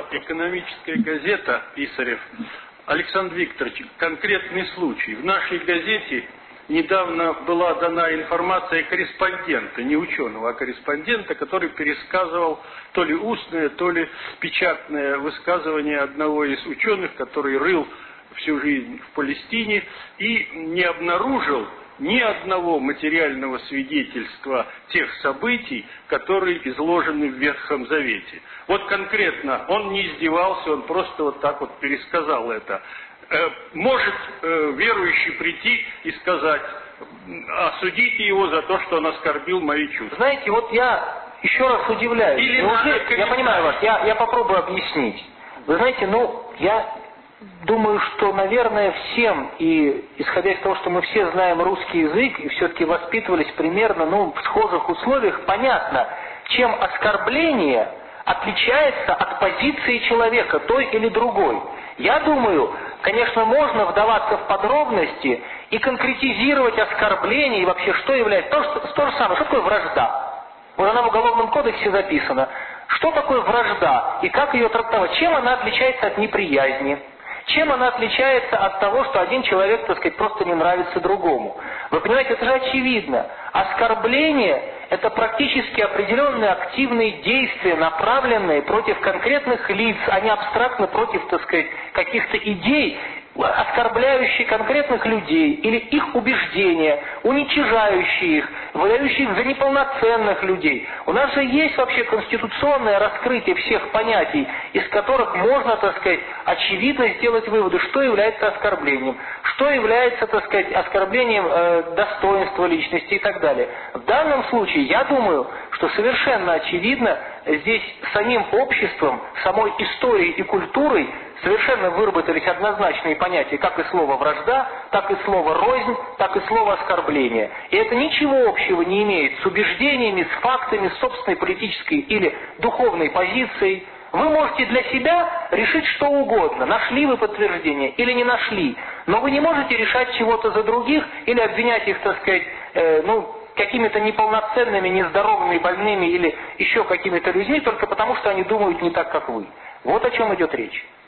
экономическая газета «Писарев». Александр Викторович, конкретный случай. В нашей газете недавно была дана информация корреспондента, не ученого, а корреспондента, который пересказывал то ли устное, то ли печатное высказывание одного из ученых, который рыл всю жизнь в Палестине и не обнаружил ни одного материального свидетельства тех событий, которые изложены в Ветхом Завете. Вот конкретно он не издевался, он просто вот так вот пересказал это. Может верующий прийти и сказать: осудите его за то, что он оскорбил мои чувства. Знаете, вот я еще раз удивляюсь. Я понимаю вас, я попробую объяснить. Вы знаете, я думаю, что, наверное, всем, и исходя из того, что мы все знаем русский язык, и все-таки воспитывались примерно, в схожих условиях, понятно, чем оскорбление отличается от позиции человека, той или другой. Я думаю, конечно, можно вдаваться в подробности и конкретизировать оскорбление, и вообще, что является... То же самое, что такое вражда? Вот она в Уголовном кодексе записана. Что такое вражда и как ее трактовать? Чем она отличается от неприязни? Чем она отличается от того, что один человек, так сказать, просто не нравится другому? Вы понимаете, это же очевидно. Оскорбление – это практически определенные активные действия, направленные против конкретных лиц, а не абстрактно против, так сказать, каких-то идей, оскорбляющие конкретных людей или их убеждения, уничижающие их, выдающие их за неполноценных людей. У нас же есть вообще конституционное раскрытие всех понятий, из которых можно, так сказать, очевидно сделать выводы, что является оскорблением, что является, так сказать, оскорблением достоинства личности и так далее. В данном случае, я думаю, что совершенно очевидно, здесь самим обществом, самой историей и культурой совершенно выработались однозначные понятия, как и слово «вражда», так и слово «рознь», так и слово «оскорбление». И это ничего общего не имеет с убеждениями, с фактами, с собственной политической или духовной позицией. Вы можете для себя решить что угодно, нашли вы подтверждение или не нашли, но вы не можете решать чего-то за других или обвинять их, так сказать, какими-то неполноценными, нездоровыми, больными или еще какими-то людьми, только потому что они думают не так, как вы. Вот о чем идет речь.